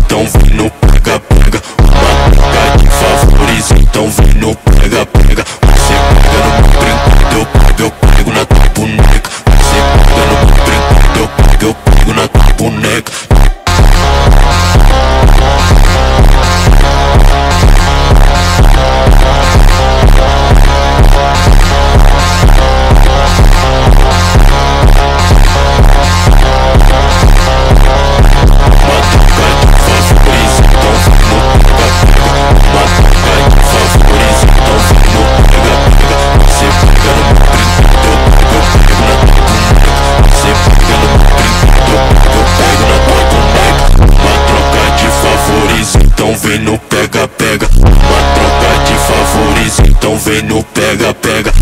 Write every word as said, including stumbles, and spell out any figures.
então vem no pega, pega. Uma troca de favores, então vem no pega, pega. Você pega no meu brinquedo, eu pego, eu pego na tua boneca. Você pega no meu brinquedo, eu pego, eu pego na tua boneca. Então vem no pega, pega. Uma troca de favores, então vem no pega, pega.